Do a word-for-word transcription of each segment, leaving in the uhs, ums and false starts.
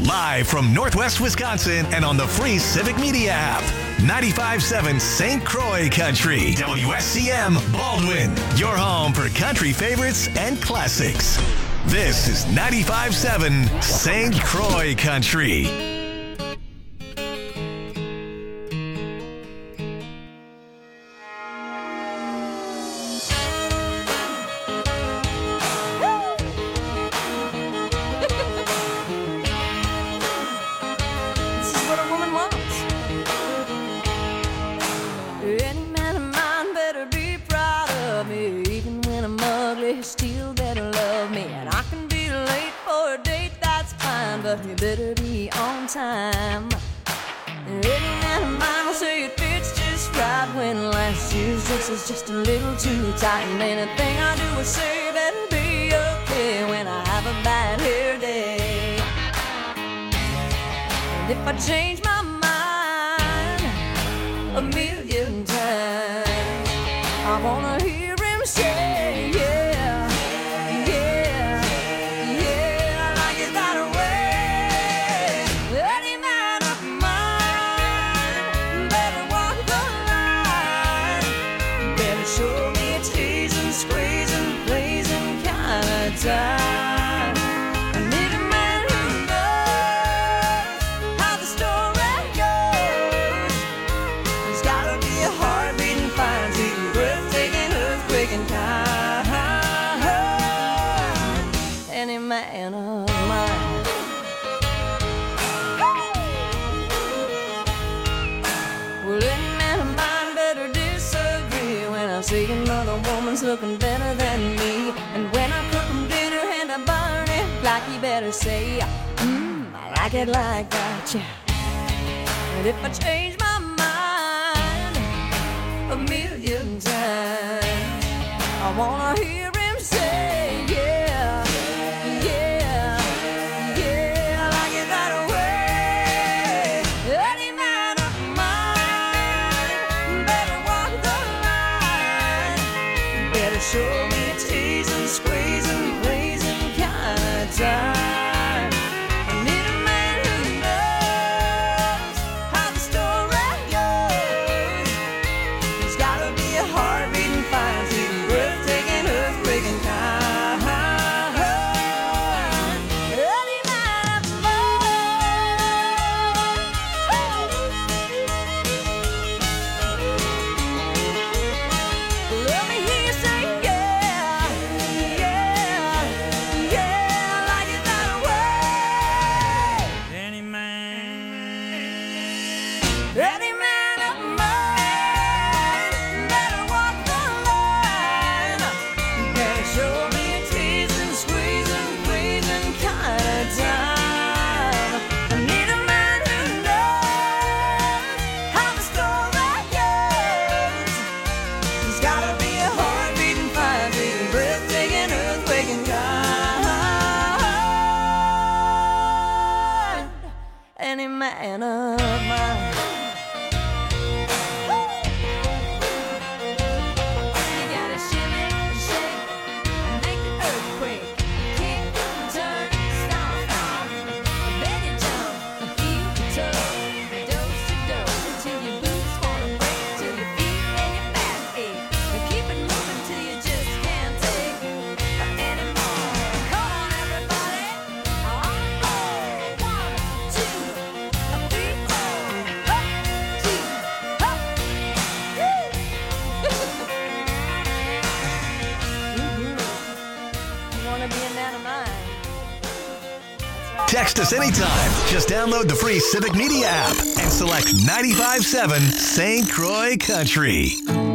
Live from Northwest Wisconsin and on the free Civic Media app. ninety-five point seven Saint Croix Country. W S C M Baldwin. Your home for country favorites and classics. This is ninety-five point seven Saint Croix Country. You better be on time. Any man of mine will say it fits just right when last year's dress is just a little too tight. And anything I do or say better be okay when I have a bad hair day. And if I change my mind a million times, I wanna hear him say, yeah. Time. I need a man who knows how the story goes. There's gotta be a heart beating fine, sweet, breathtaking, earthquaking kind. Any man of mine. Well, any man of mine better disagree when I see another woman's looking better than me. And when I cook them dinner and I burn it, like you better say, mmm, I like it like that, yeah. And if I change my mind a million times, I wanna hear him say, yeah, yeah, yeah, I like it that way. Any man of mine better walk the line, better show me teasing, squeezing, blazing kind of time. I need a man who knows how the story goes. There's gotta be a heart beating fine, sweet, breathtaking, earthquaking kind. Any man of mine. Let me hear you say, yeah, yeah, yeah, I like it that way. Any man, Any man of mine better walk the line. Better show me a teasing, squeezing, pleasing kind of time. I need a man who knows how the story goes. There's gotta be a heart beating fine, beating, breathtaking, earthquaking kind. Any man of mine. You gotta shimmy, shake, and make the earthquake. Kick, turn, stomp, stomp. Then you jump, heel to toe, dose to dose, until your boots wanna break, till your feet and your back ache. And keep it moving till you just can't take anymore. Come on, everybody. Oh, one, two, three, four. Up, two, up. Woo! You wanna be a man of mine? Text us anytime. Just download the free Civic Media app and select ninety-five point seven Saint Croix Country.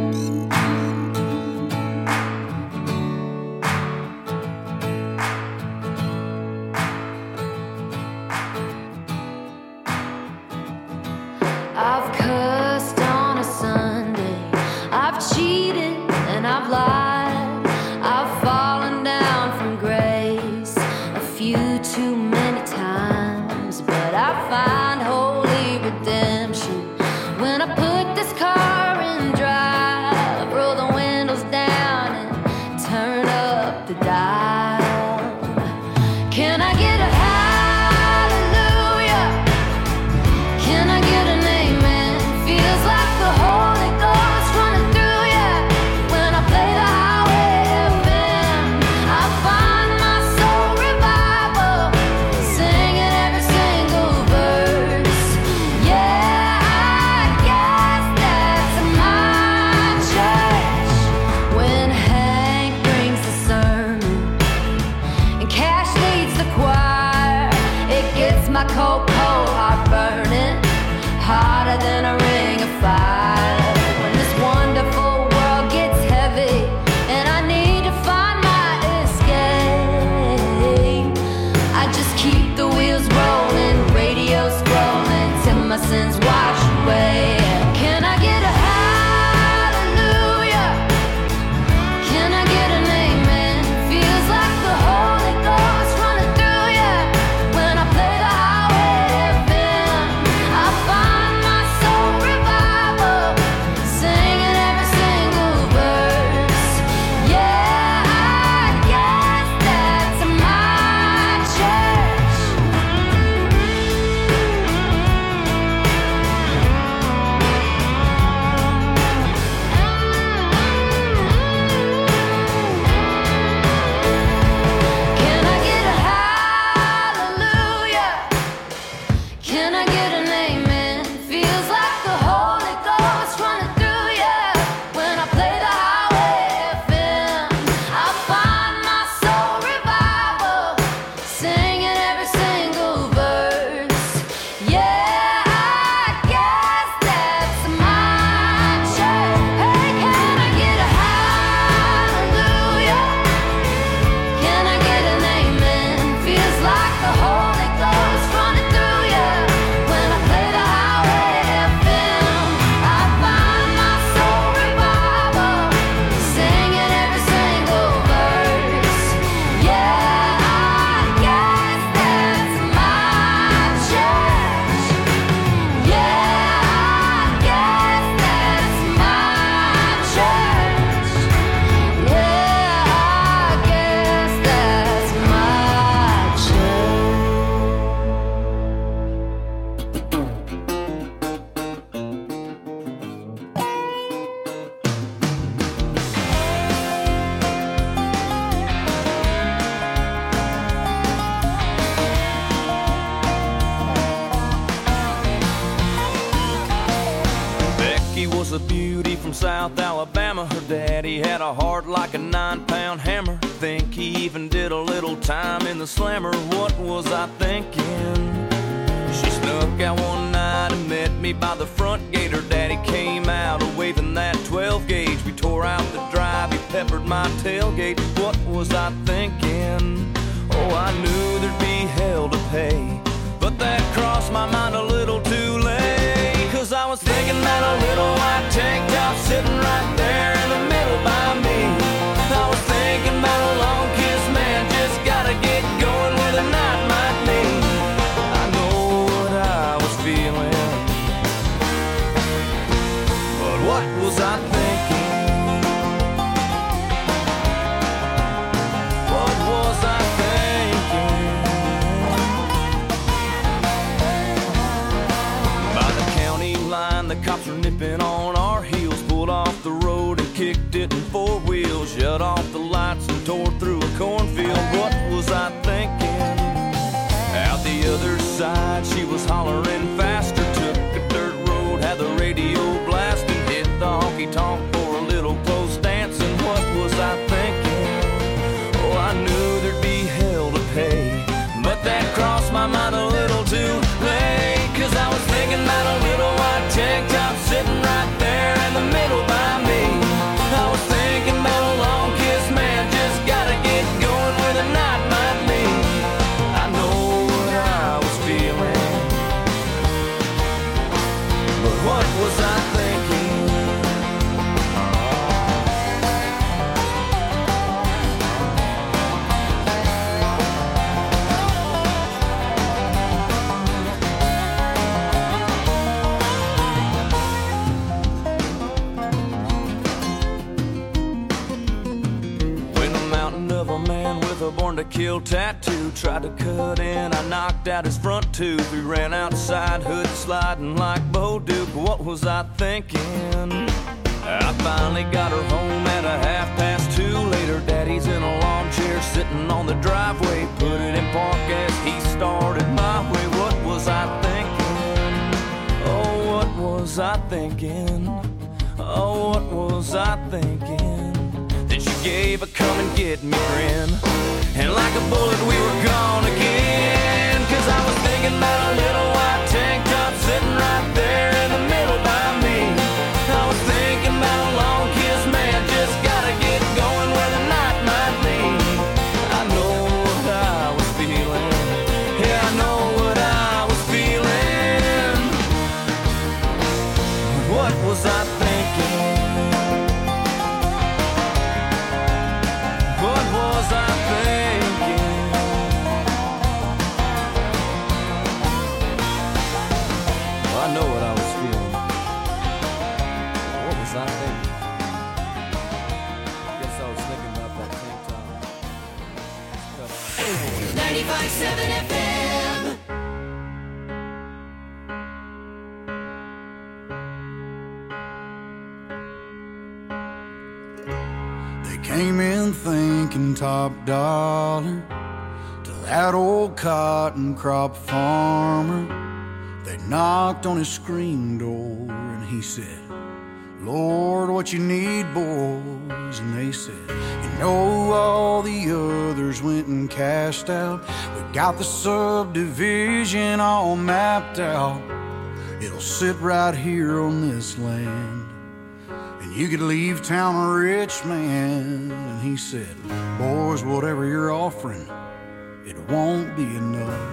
I've cussed on a Sunday, I've cheated and I've lied, I've fallen down from grace a few too many times, but I find holy redemption when I put this car in drive. cold, cold heart burning, hotter than a ring of fire. When this wonderful world gets heavy and I need to find my escape, I just keep the wheels rolling, radio scrolling till my sins wash away. Can I get a hallelujah? Can I get an amen? Feels like the Holy Ghost running through ya. When I play the highway F M, I find my soul revival, singing every single verse. Yeah, I guess that's my church. Can I get a hallelujah? Can I get an amen? Feels like the Holy Ghost running through ya. When I play the highway F M, I find my soul revival, singing every single verse. Yeah, I guess that's my church. Hey, can I get a hallelujah? Can I get an amen? Feels like the Holy Ghost running through ya. When I play the highway F M, I find my soul revival, singing every single verse. Yeah, I guess that's my church. Yeah, I guess that's my church. Yeah, I guess that's my Becky was a beauty from South Alabama. Her daddy had a heart like a nine-pound hammer. Think he even did a little time in the slammer. What was I thinking? She snuck out one night and met me by the front gate. Her daddy came out waving that twelve gauge. We tore out the drive, he peppered my tailgate. What was I thinking? Oh, I knew there'd be hell to pay, but that crossed my mind a little too late. Cause I was thinking that a little white tank top sitting right there in the middle by me. I was thinking about a long kiss, man, just gotta get going where the night might lead. I know what I was feeling, but what was I thinking? What was I thinking? By the county line, the cops were nipping on our heels. Pulled off the road and kicked it in four wheels. Shut off the lights and tore through a cornfield. What was I thinking? Out the other side, she was hollering faster. Took a dirt road, had the radio blasting. Hit the honky-tonk for a little close dancing. What was I thinking? Oh, I knew there'd be hell to pay, but that crossed my mind a little too late. Cause I was thinking about a little white tank top sitting right there in the middle by me. I was thinking about a long kiss, man, just gotta get going where the night might lead. I know what I was feeling, but what was I thinking? A born to kill tattoo tried to cut in, I knocked out his front tooth. We ran outside, hood sliding like Bo Duke. What was I thinking? I finally got her home at a half past two. Later, daddy's in a lawn chair sitting on the driveway. Put it in park as he started my way. What was I thinking? Oh, what was I thinking? Oh, what was I thinking? Then she gave a come and get me grin, and like a bullet we were gone again. Cause I was thinking about a I know what I was feeling. What was I thinking? What was I thinking? Well, I know what I was feeling. What was I thinking? I guess I was thinking about that same time. ninety-five point seven F M. They came in thinking top dollar to that old cotton crop farmer. They knocked on his screen door and he said, Lord, what you need, boys? And they said, you know, all the others went and cashed out. We got the subdivision all mapped out. It'll sit right here on this land, and you could leave town a rich man. And he said, boys, whatever you're offering, it won't be enough.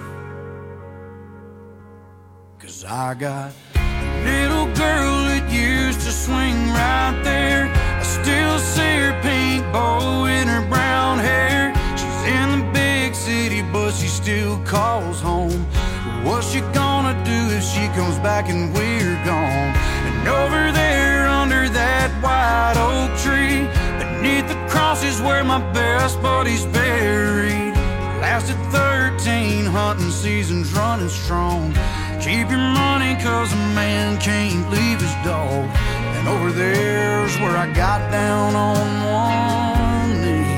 'Cause I got a little girl that used to swing right there. I still see her pink bow in her brown hair. She's in the big city, but she still calls home. What's she gonna do if she comes back and we're gone? And over there under that white oak tree, beneath the cross is where my best buddy's buried. Lasted thirteen hunting seasons running strong. Keep your money 'cause a man can't leave his dog. And over there's where I got down on one knee.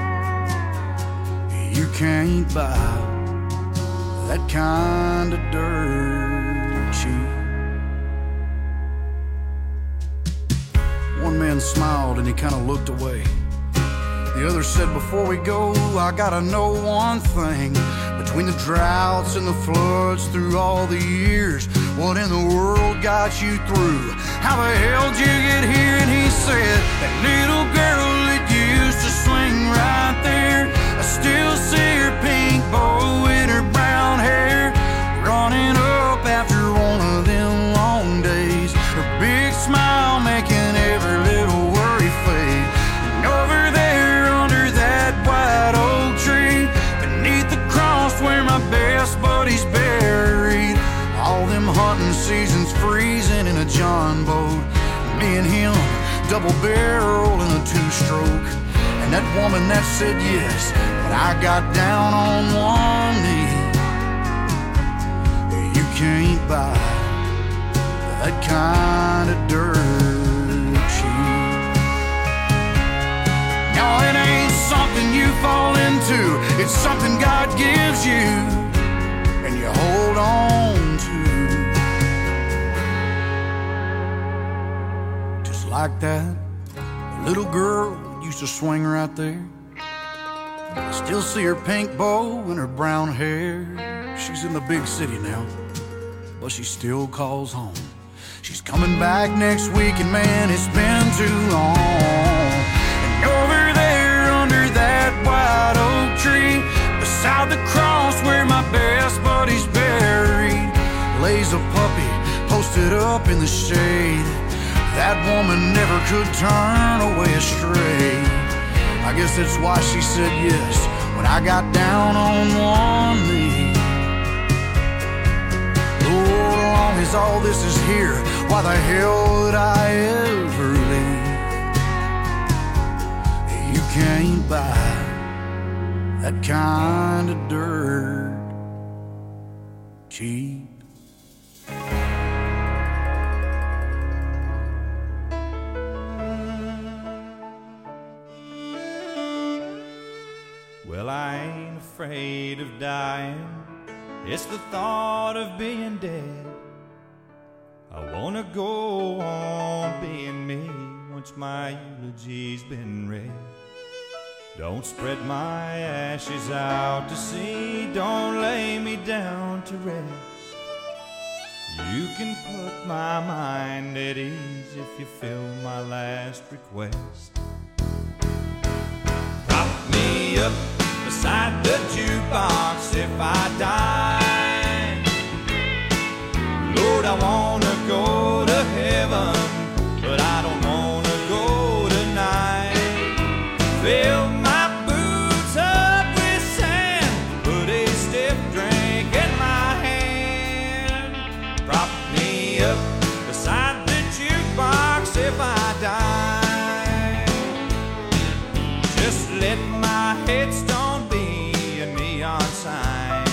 You can't buy that kind of dirt cheap. One man smiled and he kind of looked away. The other said, before we go, I gotta know one thing. Between the droughts and the floods through all the years, what in the world got you through? How the hell did you get here? And he said, that little girl that used to swing right there, I still see her pink bow in her brown hair, running up after one of them long days, her big smile making every little worry fade. And over there under that white oak tree, beneath the cross where my best buddy's buried, all them hunting seasons freezing in a John boat, me and him double barrel in a two-stroke. And that woman that said yes, but I got down on one knee. You can't buy that kind of dirt cheap. No, it ain't something you fall into, it's something God gives you and you hold on to. Just like that little girl used to swing right there. I still see her pink bow and her brown hair. She's in the big city now, but she still calls home. She's coming back next week, and man, it's been too long. And over there under that white oak tree, beside the cross where my best buddy's buried, lays a puppy posted up in the shade. That woman never could turn away astray. I guess that's why she said yes when I got down on one knee. Lord, as long as all this is here, why the hell would I ever leave? You can't buy that kind of dirt cheap. Well, I ain't afraid of dying, it's the thought of being dead. I wanna go on being me once my eulogy's been read. Don't spread my ashes out to sea, don't lay me down to rest. You can put my mind at ease if you fill my last request. Prop me up beside the jukebox if I die. Lord, I wanna go to heaven, but I don't wanna go tonight. Fill my boots up with sand, put a stiff drink in my hand, prop me up beside the jukebox if I die. Just let my headstone be a neon sign.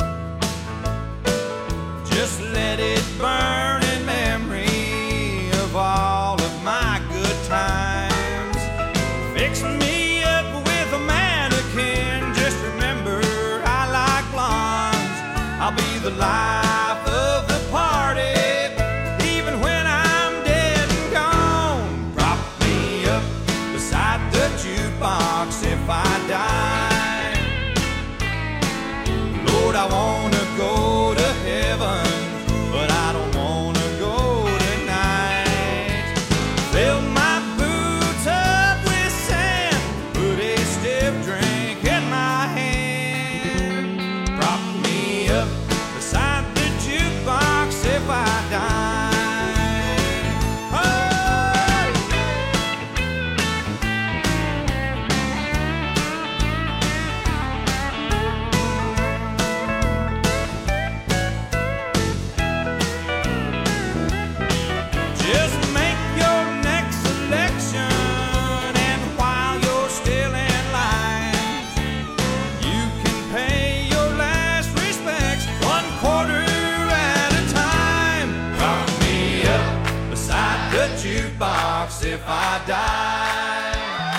Just let it burn in memory of all of my good times. Fix me up with a mannequin. Just remember I like blondes. I'll be the life of the party, even when I'm dead and gone. Prop me up beside the jukebox if I die. Lord, I wanna go to heaven, but I don't wanna go tonight. Fill my boots up with sand, put a stiff drink in my hand, prop me up beside the jukebox if I die. Oh! Just make your next selection, and while you're still in line, you can pay your last respects one quarter at a time. Prop me up beside the jukebox if I die.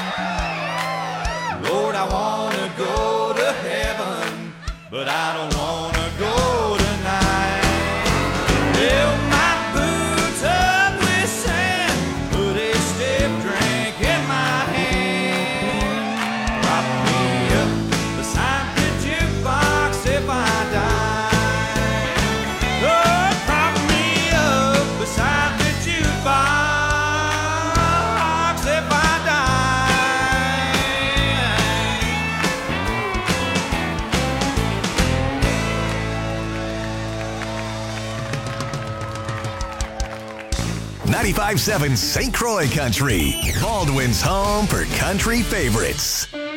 Lord, I wanna go to heaven, but I don't wanna go tonight. Fill my boots up with sand, put a stiff drink in my hand, prop me up beside the jukebox if I die. Oh, prop me up beside the jukebox if I die. ninety-five point seven Saint Croix Country, Baldwin's home for country favorites.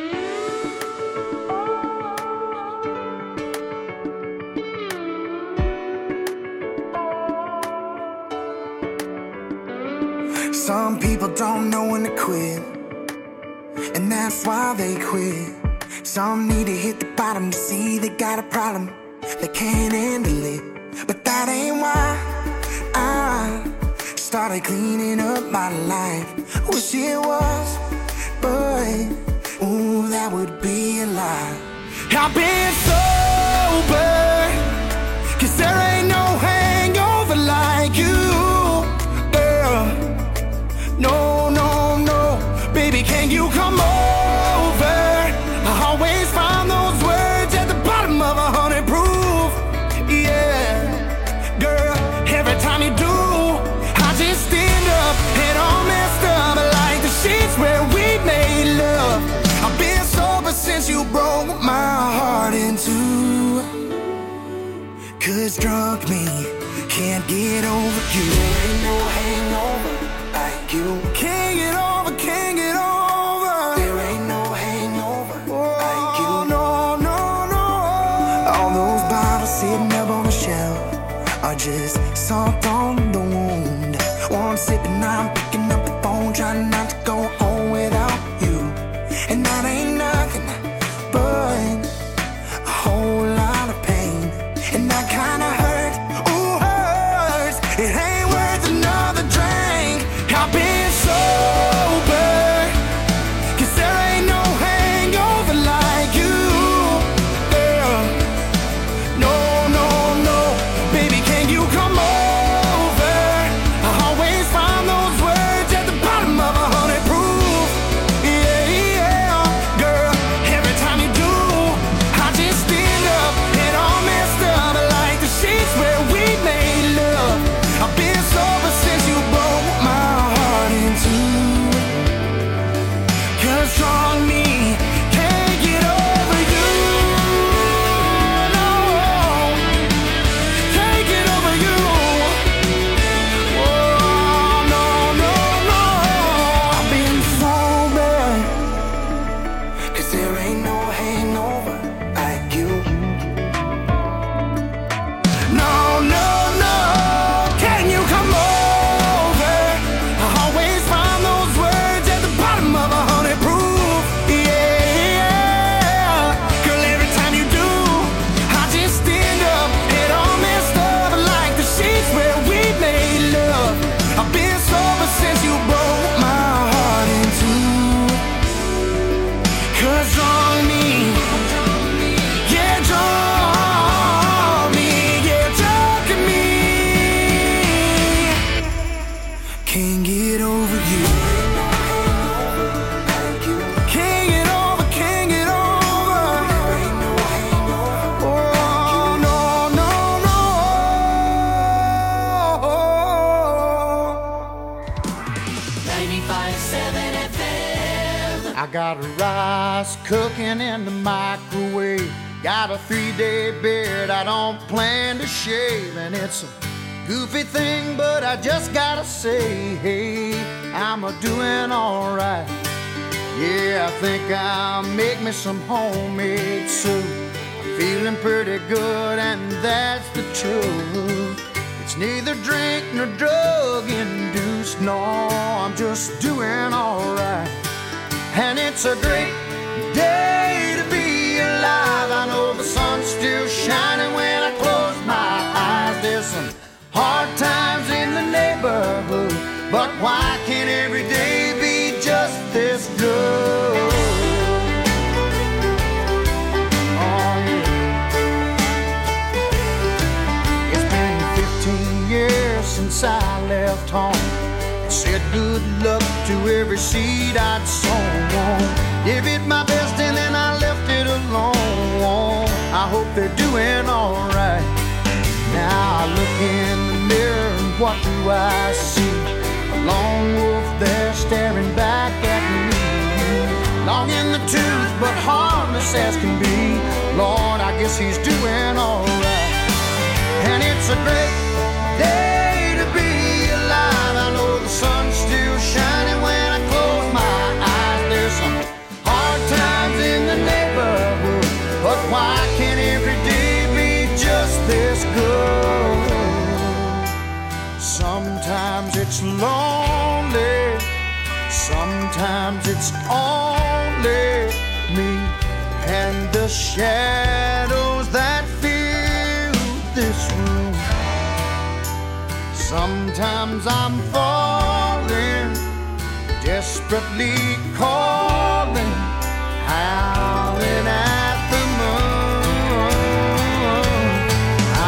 Some people don't know when to quit, and that's why they quit. Some need to hit the bottom to see they got a problem, they can't handle it. But that ain't why I started cleaning up my life. Wish it was, but ooh, that would be a lie. I've been sober, cause there ain't no hangover like you, girl. No, no, no, baby, can you come over? I always find those words at the bottom of a hundred proof. Yeah, girl, every time you do, I just stand up and all messed up like the sheets where we made love. I've been sober since you broke my heart in two. Cause drunk me can't get over you. There ain't no hangover like you. Can't get over, can't get over. There ain't no hangover like you. No, no, no. All those bottles sitting up on the shelf are just salt on the wound. One sip and I'm picking up the phone, trying not to go home without you. And that ain't nothing but a whole lot of pain. And that kinda hurt, ooh, hurts. It ain't worth another drink. I've been sober, cause there ain't no hangover like you, girl. No, no, no, baby, can you come over? I always find those words at the bottom of a hundred proof. Yeah, yeah, girl, every time you do, I just stand up and all messed up like the got rice cooking in the microwave. Got a three-day beard I don't plan to shave. And it's a goofy thing, but I just gotta say, hey, I'm a doing all right. Yeah, I think I'll make me some homemade soup. I'm feeling pretty good, and that's the truth. It's neither drink nor drug induced. No, I'm just doing all right. And it's a great day to be alive. I know the sun's still shining when I close my eyes. There's some hard times in the neighborhood, but why can't every day be just this good? Oh yeah. It's been fifteen years since I left home. Said good luck to every seed I'd sown. Gave it my best and then I left it alone. I hope they're doing all right. Now I look in the mirror and what do I see? A lone wolf there staring back at me. Long in the tooth but harmless as can be. Lord, I guess he's doing all right. And it's a great day to be alive. I know the sun's still shining when I close my eyes. There's some hard times in the neighborhood, but why can't every day be just this good? Sometimes it's lonely, sometimes it's only me and the shadows that fill this room. Sometimes I'm falling, desperately calling, howling at the moon. I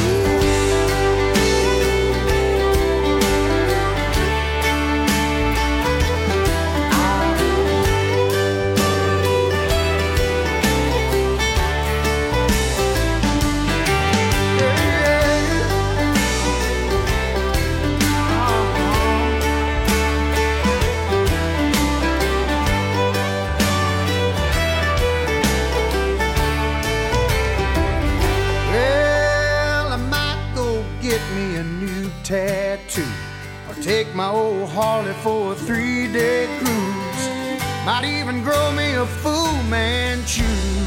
tattoo, or take my old Harley for a three-day cruise. Might even grow me a Fu Manchu.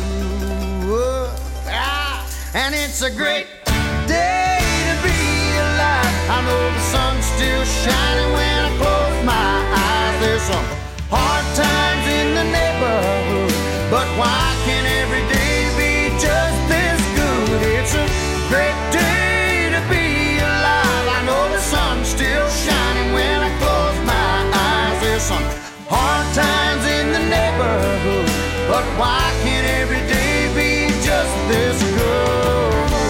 Ah, and it's a great day to be alive. I know the sun's still shining when I close my eyes. There's some hard times in the neighborhood, but why can't every day be just this good? It's a great day to be alive. I know the sun's still shining when I close my eyes. There's some hard times in the neighborhood, but why can't every day be just this good?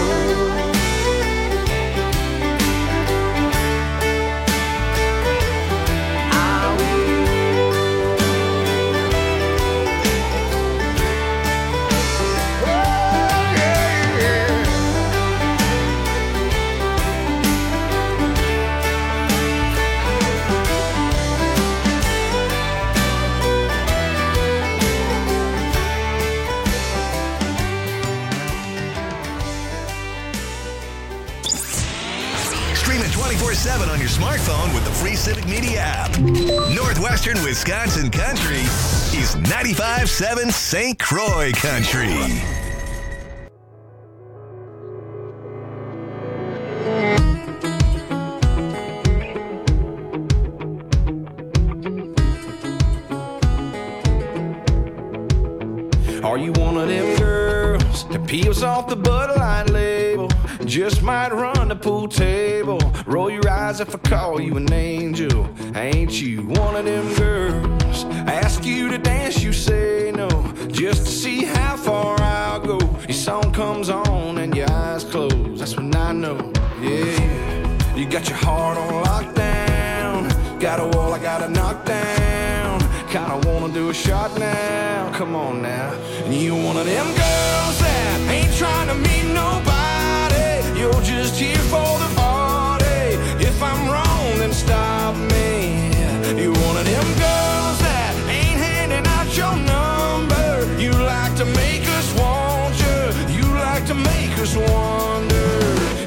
twenty-four seven on your smartphone with the free Civic Media app. Northwestern Wisconsin Country is ninety-five point seven Saint Croix Country. Are you one of them girls that peels off the Bud Light label? Just might run the pool table. Roll your eyes if I call you an angel. Ain't you one of them girls? Ask you to dance, you say no. Just to see how far I'll go. Your song comes on and your eyes close. That's when I know, yeah. You got your heart on lockdown. Got a wall I gotta knock down. Kinda wanna do a shot now. Come on now. You one of them girls that ain't trying to meet nobody. You're just here for the party. If I'm wrong, then stop me. You're one of them girls that ain't handing out your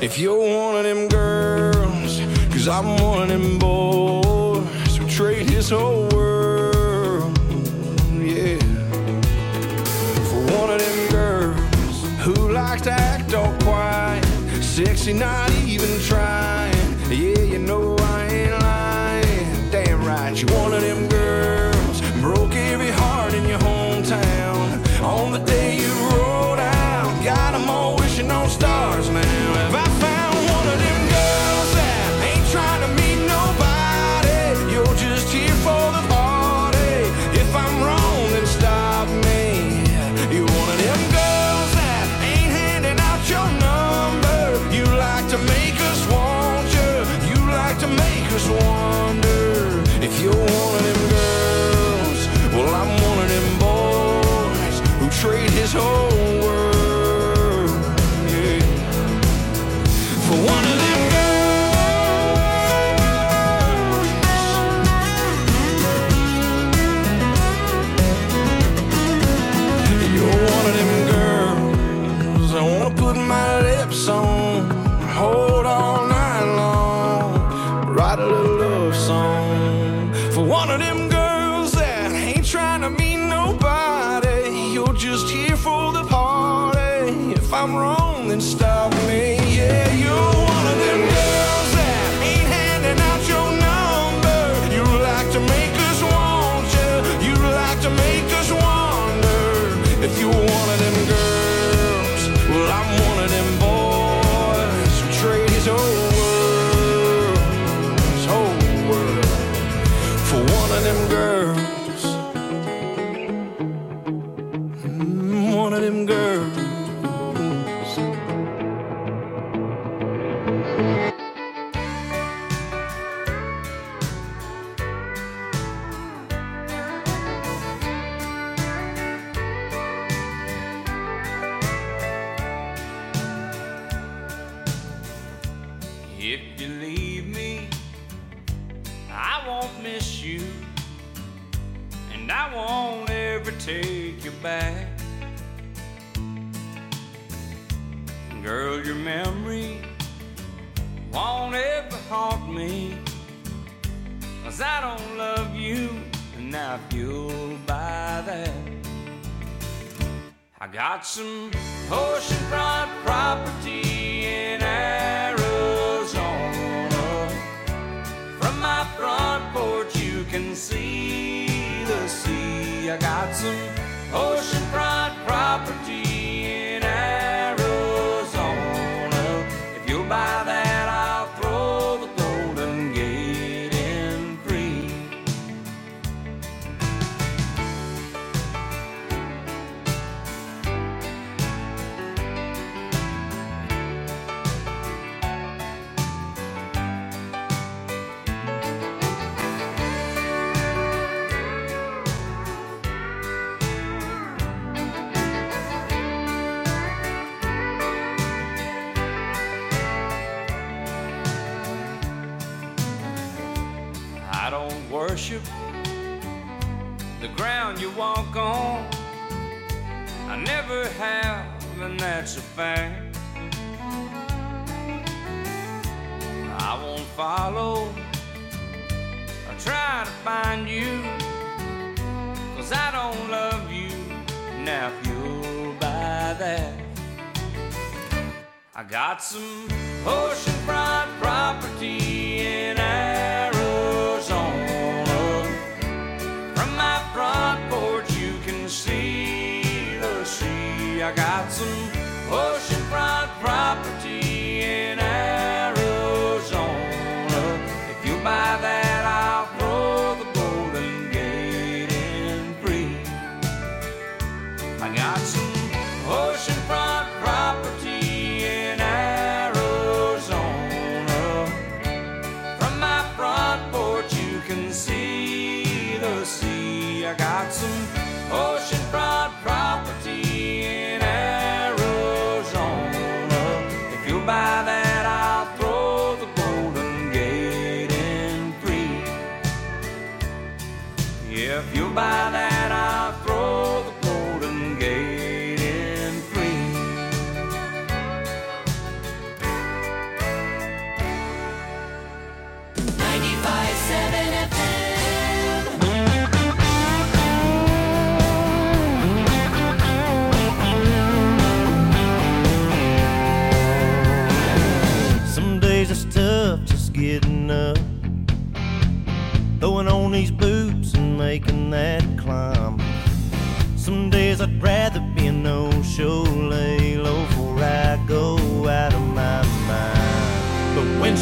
If you're one of them girls, cause I'm one of them boys who trade his whole world, yeah, for one of them girls who likes to act all quiet, sexy, not even trying. Yeah, you know I ain't lying. Damn right, you're one of them girls broke every heart in your hometown on the day you rolled out. Got them all wishing on stars now. Have I found one of them girls that ain't trying to meet nobody? You're just here for the party. If I'm wrong, then stop me. You're one of them girls that ain't handing out your number. You like to make us want you. You like to make us wonder. If you're one of them girls, well, I'm one of them boys who trade his whole world, yeah, for one of them girls. You're one of them girls I wanna put my lips on, hold all night long, write a little love song for one of them girls that ain't trying to meet nobody. You're just here for the party. If I'm wrong, then stop me. Yeah, you're one of them girls that ain't handing out your number. You like to make us want you. You like to make us wonder. If you're one of them girls, well, I'm one of them boys who trade his whole world, his whole world, for one of them girls. Mm, one of them girls. If you leave me, I won't miss you, and I won't ever take you back. Girl, your memory won't ever haunt me, 'cause I don't love you, and now if you'll buy that, I got some oceanfront property in Arizona. From my front porch you can see the sea. I got some oceanfront property in Arizona. If you'll buy that, I'll throw the Golden Gate in free. I don't worship the ground you walk on. I never have, and that's a fact. I won't follow or try to find you, 'cause I don't love you. Now if you'll buy that, I got some oceanfront property in Arizona. From my front porch you can see the sea. I got some oceanfront property in Arizona. If you buy that, I'll throw the Golden Gate in free. I got some oceanfront property in Arizona. From my front porch you can see the sea. I got some oceanfront property in Arizona. If you buy that, I'll throw the Golden Gate in free. Yeah, if you buy that, I'll throw the Golden Gate in free.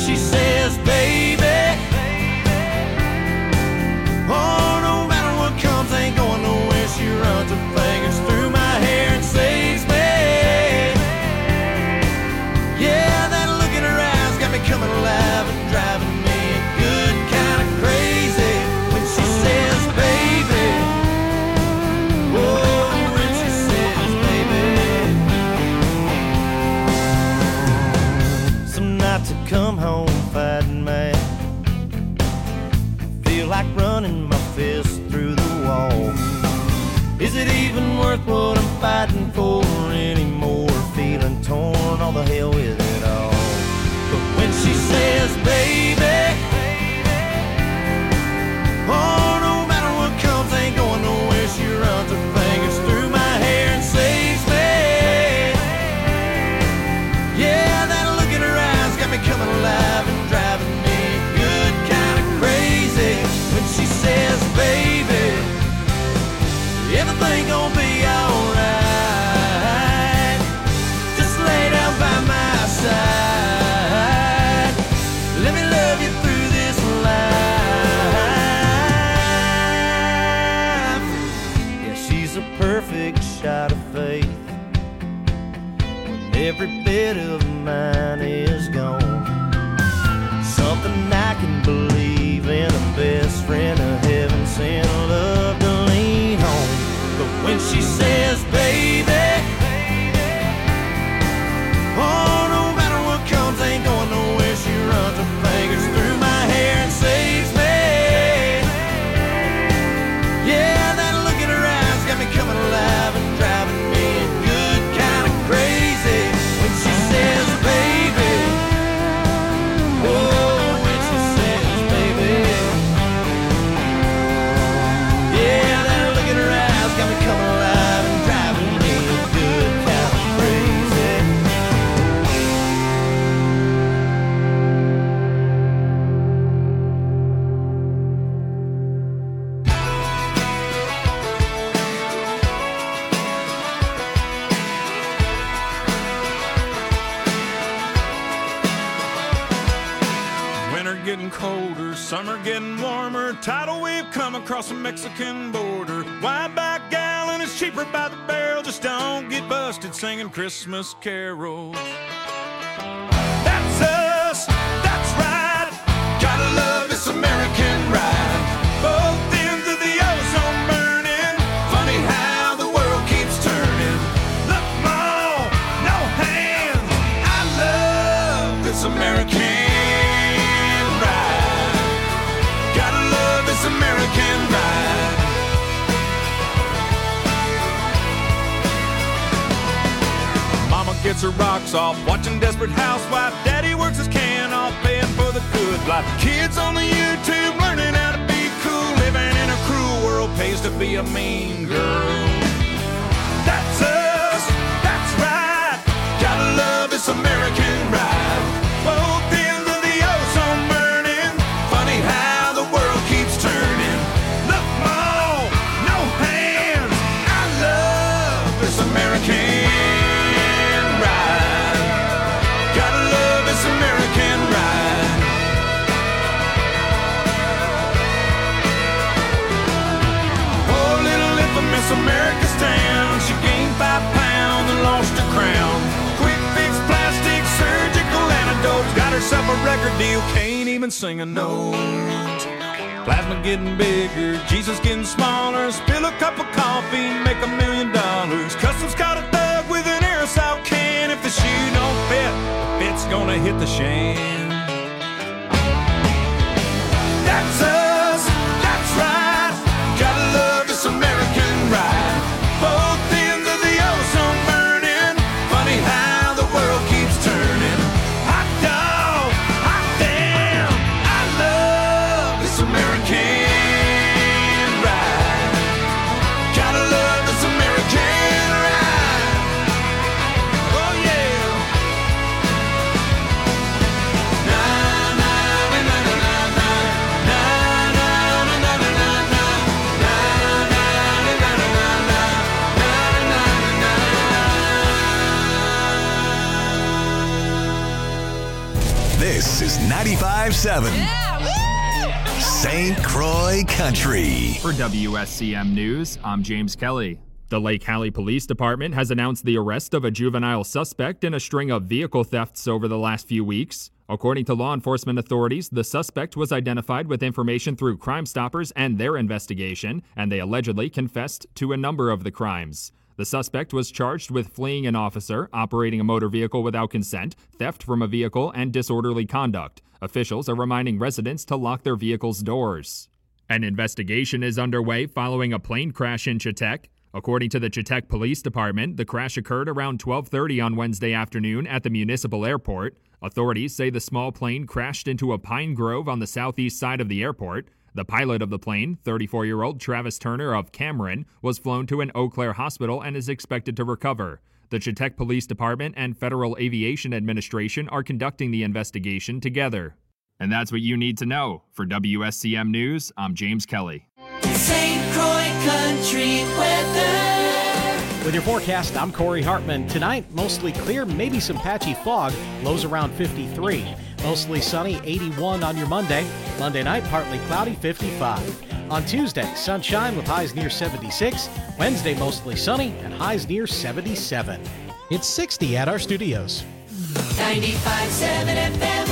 she says, baby, oh, no matter what comes, ain't going nowhere. She runs her fingers through my hair and saves me. Yeah, that look in her eyes got me coming alive and driving me good kind of crazy. When she says, baby, oh, when she says, baby. Some nights I come home fighting mad, feel like running my fist through the wall. Is it even worth what I'm fighting for anymore? Feeling torn, all the hell with it all. But when she says, baby, oh, no matter what comes, ain't going nowhere. She runs her fingers through my hair and saves me. Yeah, that look in her eyes got me coming alive and driving me good kind of crazy. When she says, baby, everything gon' be alright. Just lay down by my side. Let me love you through this life. Yeah, she's a perfect shot of faith when every bit of mine is gone. Something I can believe in, a best friend, a heaven sent love to lean on. But when she says, baby, oh, no matter what comes, ain't going nowhere. She runs her fingers through my hair and saves me. Yeah, that look in her eyes got me coming alive and driving me good kind of crazy. When she says, baby, oh, when she says, baby, yeah, that look in her eyes got me coming alive and driving me good kind of crazy. Winter getting colder, summer getting warmer. Tidal wave come across the Mexican border. Wide back gallon is cheaper by the barrel. Just don't get busted singing Christmas carols. That's us, that's right. Gotta love this American ride. Both ends of the ozone burning. Funny how the world keeps turning. Look, Mom, no hands. I love this American ride. Gotta love this American ride. Mama gets her rocks off, watching Desperate Housewife. Daddy works his can off, paying for the good life. Kids on the YouTube learning how to be cool. Living in a cruel world pays to be a mean girl. That's us, that's right. Gotta love this American ride. Both ends of the ozone burning. Funny how the world keeps turning. Look, Mom, no hands. I love this American ride. Gotta love this American ride. Oh, little infamous America's town. She gained five pounds and lost her crown. Quick fix, plastic, surgical antidotes. Got herself a record deal, can't even sing a note. Plasma getting bigger, Jesus getting smaller. Spill a cup of coffee, make a million dollars. Customs caught a thug with an aerosol can. If the shoe don't fit, the fit's gonna hit the shan. That's us, that's right. Gotta love this American ride. Both ends of the ozone burning. Funny how the world keeps turning. Hot dog, hot damn. I love this American ride. Gotta love this American ride. Oh yeah. Na na na na na na na. This is ninety-five seven Saint Croix Country. For W S C M News, I'm James Kelly. The Lake Hallie Police Department has announced the arrest of a juvenile suspect in a string of vehicle thefts over the last few weeks. According to law enforcement authorities, the suspect was identified with information through Crime Stoppers and their investigation, and they allegedly confessed to a number of the crimes. The suspect was charged with fleeing an officer, operating a motor vehicle without consent, theft from a vehicle, and disorderly conduct. Officials are reminding residents to lock their vehicles' doors. An investigation is underway following a plane crash in Chetek. According to the Chetek Police Department, the crash occurred around twelve thirty on Wednesday afternoon at the municipal airport. Authorities say the small plane crashed into a pine grove on the southeast side of the airport. The pilot of the plane, thirty-four-year-old Travis Turner of Cameron, was flown to an Eau Claire hospital and is expected to recover. The Chetek Police Department and Federal Aviation Administration are conducting the investigation together. And that's what you need to know. For W S C M News, I'm James Kelly. Saint Croix Country weather. With your forecast, I'm Corey Hartman. Tonight, mostly clear, maybe some patchy fog, lows around fifty-three. Mostly sunny, eighty-one on your Monday. Monday night, partly cloudy, fifty-five. On Tuesday, sunshine with highs near seventy-six. Wednesday, mostly sunny and highs near seventy-seven. It's sixty at our studios. ninety-five point seven F M.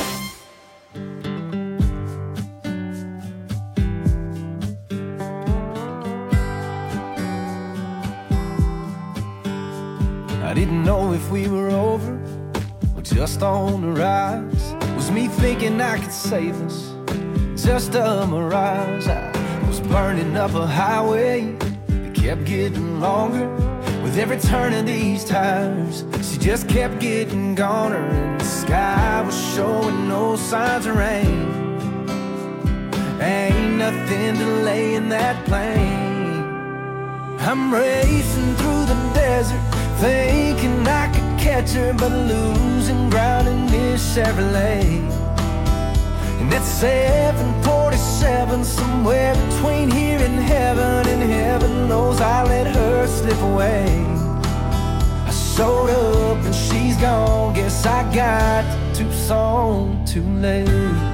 I didn't know if we were over or just on the rise. Was me thinking I could save us, just a mirage. I was burning up a highway that kept getting longer. With every turn of these tires, she just kept getting goner. And the sky was showing no signs of rain. Ain't nothing delaying that plane. I'm racing through the desert, thinking I could catch her, but losing ground in this Chevrolet. And it's seven forty-seven, somewhere between here and heaven, and heaven knows I let her slip away. I showed up and she's gone, guess I got to Tucson too late.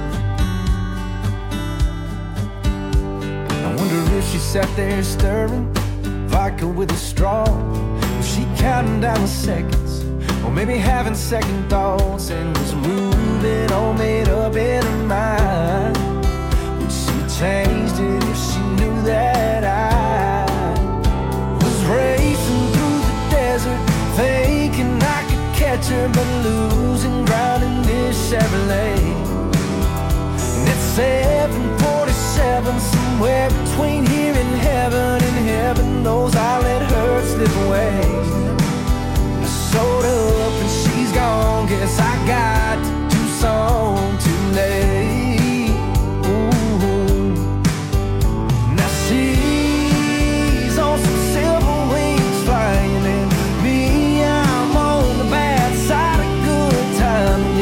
I wonder if she sat there stirring vodka with a straw. Was she counting down the seconds, or maybe having second thoughts, and was moving all made up in her mind? Would she have changed it if she knew that I was racing through the desert, thinking I could catch her, but losing ground in this Chevrolet? And it's seven forty-seven, somewhere between here and heaven, and heaven knows I let her slip away. I showed up and she's gone, guess I got to Tucson too late. Ooh. Now she's on some silver wings flying, and me, I'm on the bad side of good time,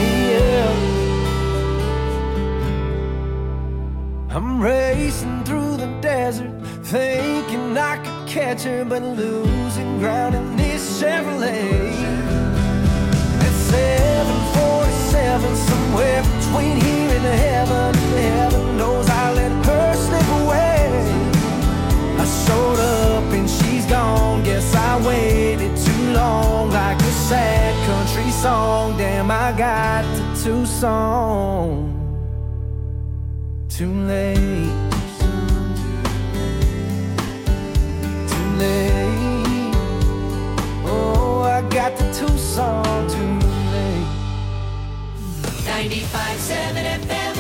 yeah, yeah. I'm racing through the desert, thinking I could catch her, but losing ground in this Chevrolet. It's seven forty-seven, somewhere between here and heaven, and heaven knows I let her slip away. I showed up and she's gone, guess I waited too long, like a sad country song. Damn, I got to Tucson too late. Oh, I got to Tucson too late. ninety-five point seven F M.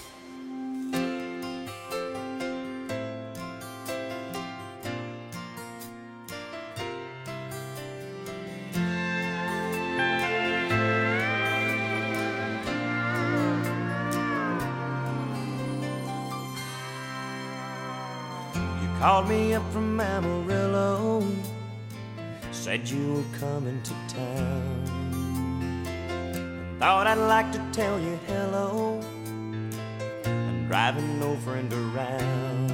Called me up from Amarillo, said you were coming to town. Thought I'd like to tell you hello, I'm driving no friend around.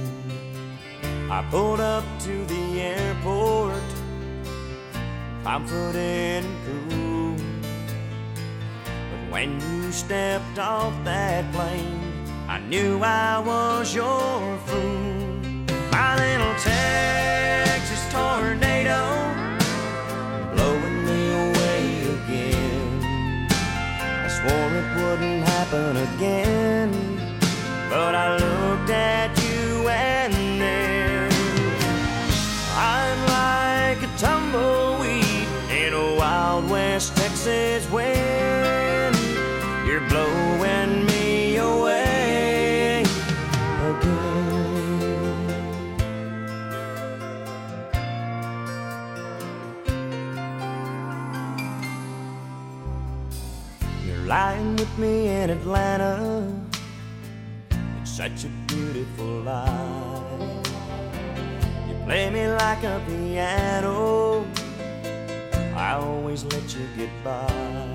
I pulled up to the airport, confident and cool, but When you stepped off that plane, I knew I was your fool. My little Texas tornado, blowing me away again. I swore it wouldn't happen again, but I looked at you and then I'm like a tumbleweed in a Wild West Texas wind. You're blowing me away again. You're lying with me in Atlanta. It's such a beautiful life. You play me like a piano. I always let you get by.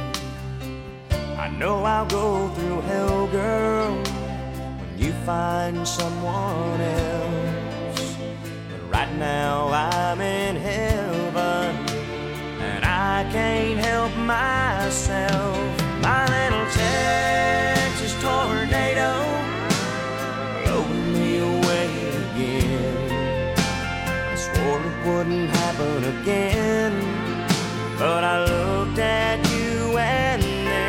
I know I'll go through hell, girl, when you find someone else. But right now I'm in heaven, and I can't help myself. My little Texas tornado, blowing me away again. I swore it wouldn't happen again, but I looked at you and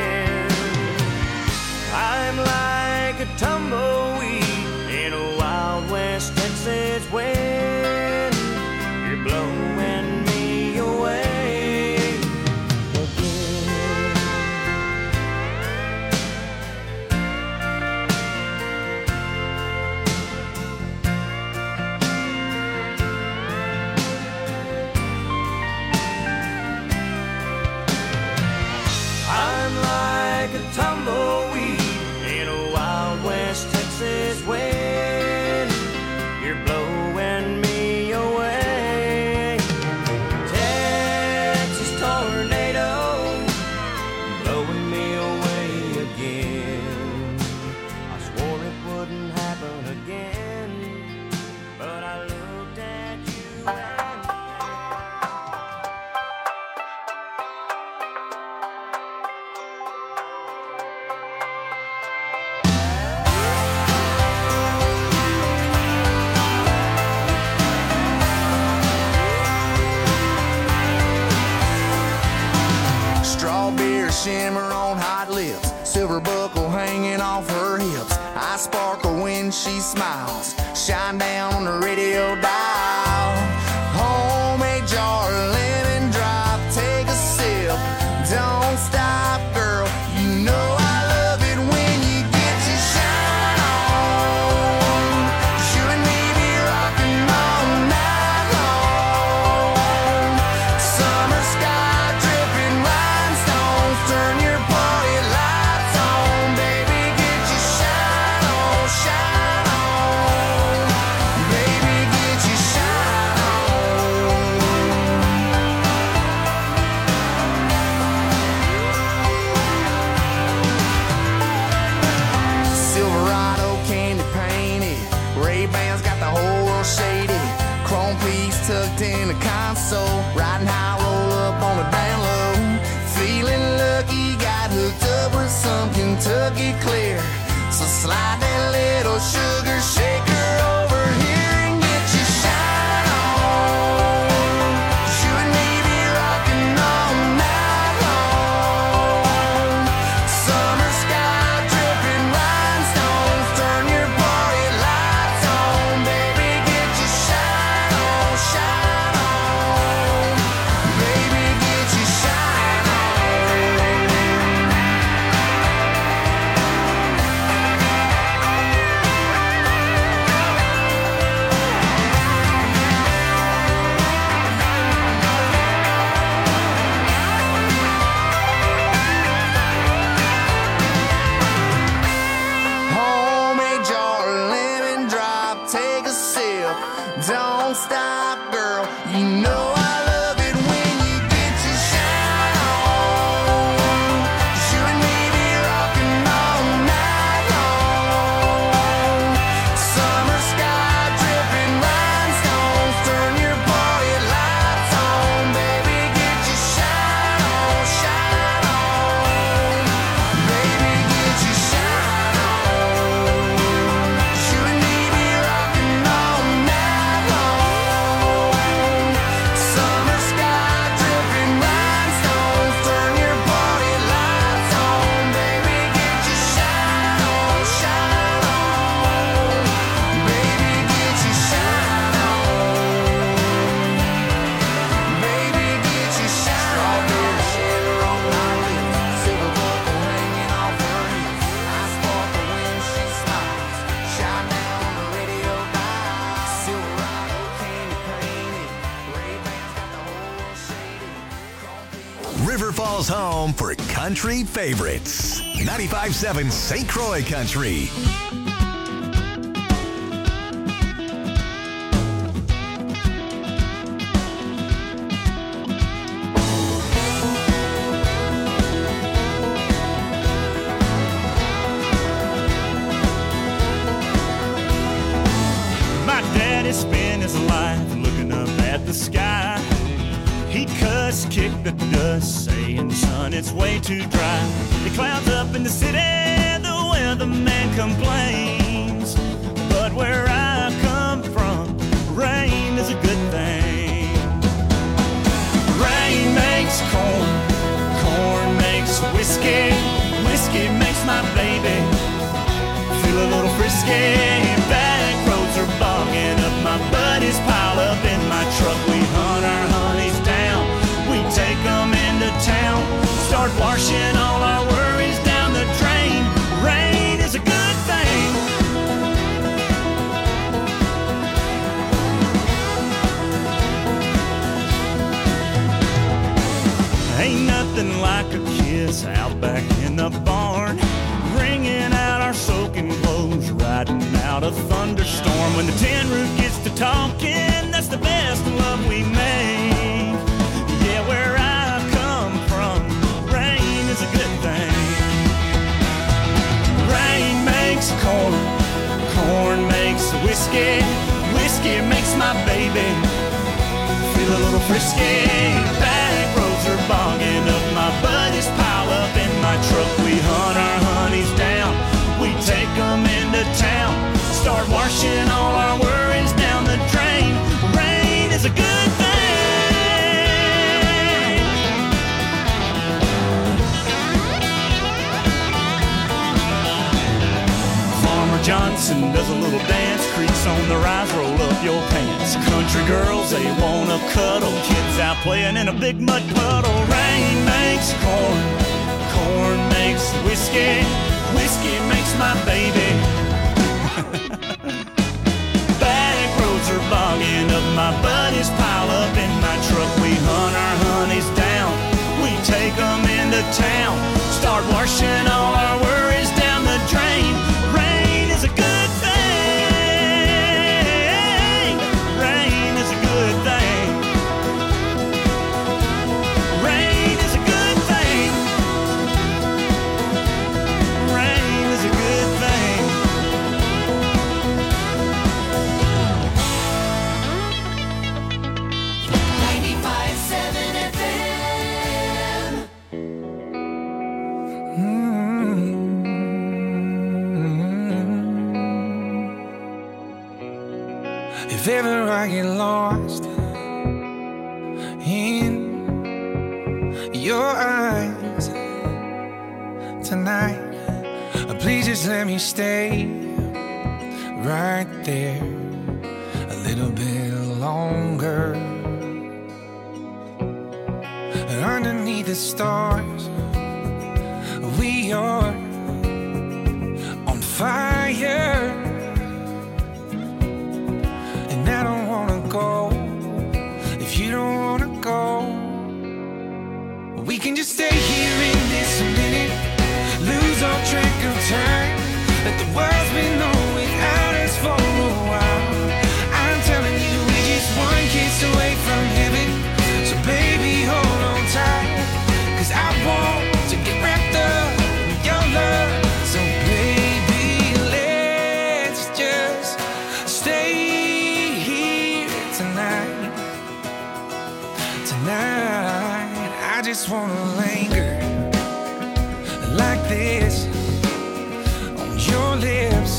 I'm like a tumbleweed in a Wild West Texas wind. You're blowing me away again. I'm like a tumbleweed in a Wild West Texas wind. You're blowing me away. Texas tornado, blowing me away again. I swore it wouldn't happen again, but I looked at you and shimmer on hot lips, silver buckle hanging off her hips. I sparkle when she smiles, shine down on the radio dial. Homemade jar, lemon drop, take a sip. Don't stop, girl, you know I love it when you get your shine on. You and me be rocking all night long. Summer sky dripping rhinestones, turn your party lights on. Baby, get your shine on, shine on. Baby, get your shine on. Silverado candy painted, Ray-Bans got the whole world shaded. Chrome piece tucked in the console, riding high, roll up on the down low. Feeling lucky, got hooked up with some Kentucky clear. So slide that little sugar shaker over here and get your shine on. You and me be rocking all night long. Summer sky dripping rhinestones, turn your party lights on. Baby, get your shine on, shine on. Baby, get your shine on. Homemade jar, lemon drop, take a sip. Don't stop, girl, you know I love it when you get your shine on. You and me be rocking all night long. Summer sky dripping rhinestones, turn your party lights on. Baby, get your shine on, shine on. Nashville's home for country favorites. ninety-five point seven Saint Croix Country. Spend his life looking up at the sky. He cussed, kicked the dust, saying, son, it's way too dry. The clouds up in the city, the weatherman complains. But where I come from, rain is a good thing. Rain makes corn, corn makes whiskey, whiskey makes my baby feel a little frisky. Back roads are bogging up, my buddies pile up in my truck. We hunt our honeys down, we take them into town, start washing all our worries down the drain. Rain is a good thing. Ain't nothing like a kiss out back in the barn, wringing out our soaking clothes, riding out a thunderstorm. When the tin roof gets to talking, that's the best love we make. Yeah, where I come from, rain is a good thing. Rain makes corn, corn makes whiskey, whiskey makes my baby feel a little frisky. Back roads are bogging up, my buddies pile up in my truck. We hunt our honeys down, we take them into town, start washing all our worries down the drain. Rain is a good thing. Farmer Johnson does a little dance, creaks on the rise, roll up your pants. Country girls, they wanna cuddle, kids out playing in a big mud puddle. Rain makes corn, corn makes whiskey, whiskey makes my baby. Back roads are bogging up, my buddies pile up in my truck. We hunt our honeys down, we take them into town, start washing all our worries down the drain. Rain is a good thing. Rain is a good thing. Rain is a good thing. Rain is a good thing. ninety-five point seven F M. If ever I get lost in your eyes tonight, please just let me stay right there a little bit longer. Underneath the stars, we are on fire. And I don't wanna go if you don't wanna go. We can just stay here in this minute, lose all track of time. Let the world's been on without us for a while. I'm telling you, we're just one kiss away from heaven. So baby, hold on tight, 'cause I want to get wrapped up in your love. So baby, let's just stay tonight, tonight. I just wanna linger like this on your lips.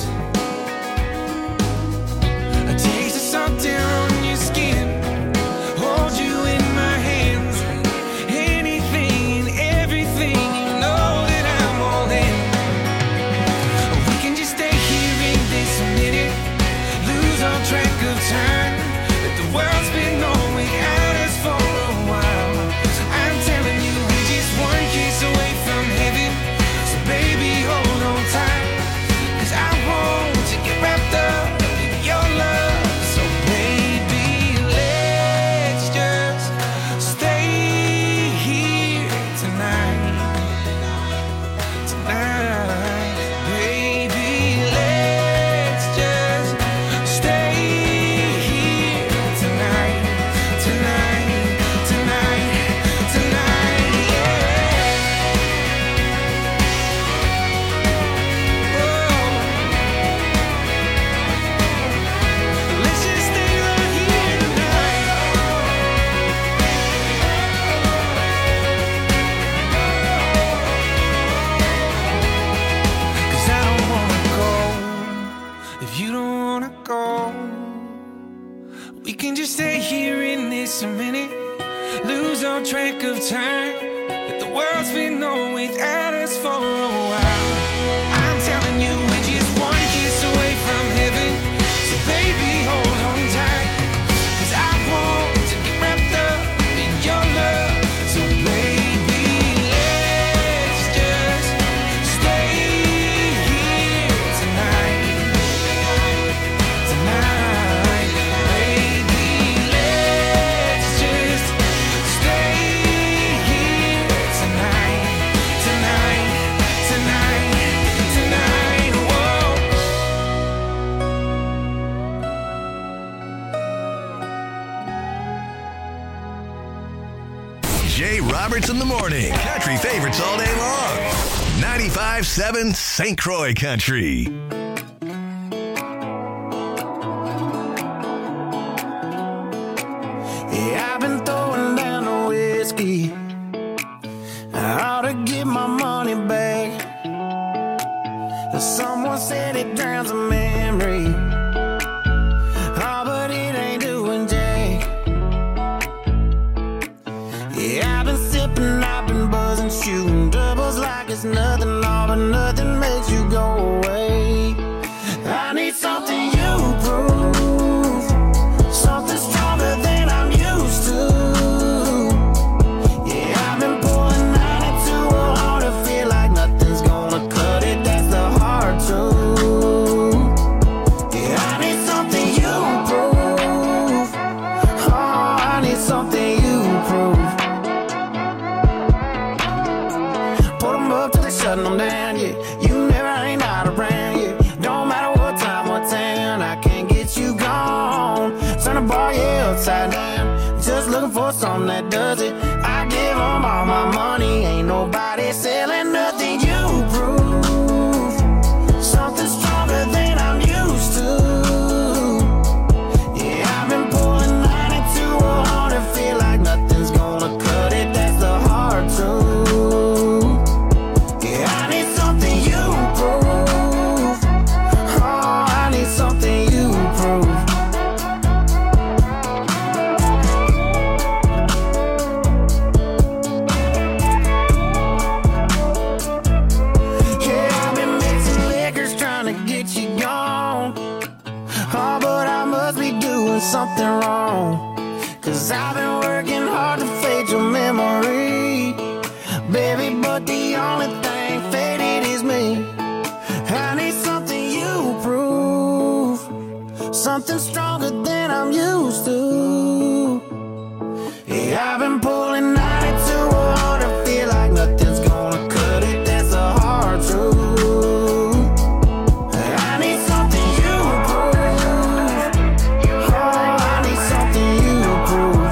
A taste of something on your skin, hold you in my hands. Anything and everything, you know that I'm all in. We can just stay here in this minute, lose all track of time. The world's been on without us for a while. I'm telling you, we're just one kiss away from heaven. So baby, hold on tight, 'cause I tonight. Baby, let's just stay here tonight, tonight, tonight, tonight, yeah. Oh. Let's just stay right here tonight. 'Cause I don't wanna go if you don't wanna go. We can just stay here in this a minute, lose all track of time. But the world's been on without us for a while. I'm telling you, we're just one kiss away from heaven. So baby, hold on tight, 'cause I want to get wrapped up in your love. So baby, let's just stay here tonight, tonight. Baby, let's just stay here tonight, tonight, tonight, tonight. Whoa. Jay Roberts in the morning. Country favorites all day long. ninety-five seven Saint Croix Country. Yeah, I've been throwing down the whiskey. I ought to get my money back. Someone said it drowns a memory. Oh, but it ain't doing jack. Yeah, I've been sipping, I've been buzzing, shooting doubles like it's nothing, all but nothing makes you go away. I need something you prove, something stronger than I'm used to. Yeah, I've been pulling ninety-two on to feel like nothing's gonna cut it. That's the hard truth. Yeah, I need something you prove. Oh, I need something you prove. Put 'em up till they shutting them down, yeah. You never ain't out around, yeah. Don't matter what time, what town, I can't get you gone. Turn the bar, yeah, upside down. Just looking for something that does it. I give 'em all my money, ain't nobody selling nothing. You prove something stronger than I'm used to. Yeah, I've been pulling ninety-two on to feel like nothing's gonna cut it. That's the hard truth. Yeah, I need something you prove. Oh, I need something you prove. Yeah, I've been mixing liquors trying to get you gone. Oh, but I must be doing something wrong, 'cause I've been working hard to fade your memory, baby, but the only thing faded is me. I need something you prove, something stronger than I'm used to. Yeah, I've been pulling ninety-two on to feel like nothing's gonna cut it. That's the hard truth. I need something you prove. Oh, I need something you prove.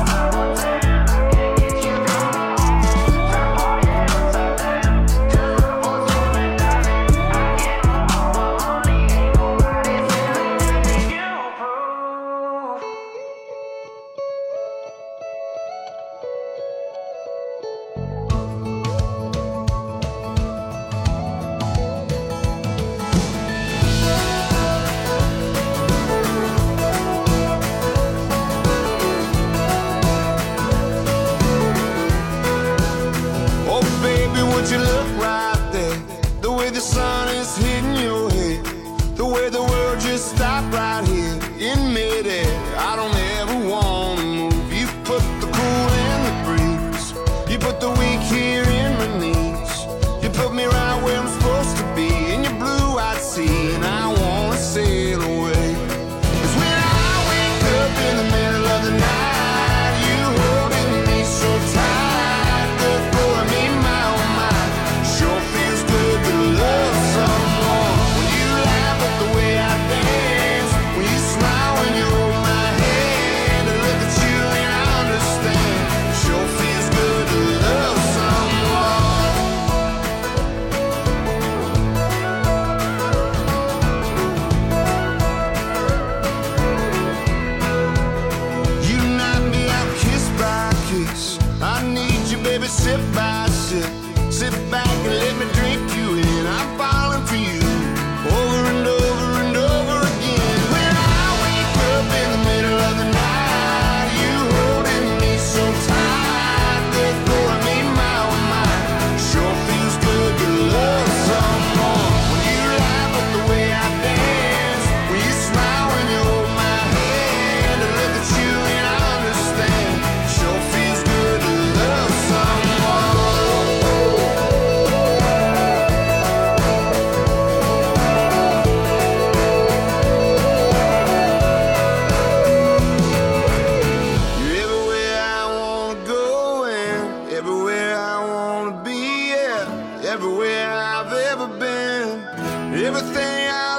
Oh, baby, would you look right there? The way the sun is hitting your head, the way the world just stopped right here in midair. I don't ever want to move. You put the cool in the breeze, you put the weak here in my knees. You put me right where I'm supposed to be in your blue-eyed sea, and I want to sail away. 'Cause when I wake up in the middle of the night, you holding me so tight, the thought of me, my oh my, sure feels good to I've ever been. Everything I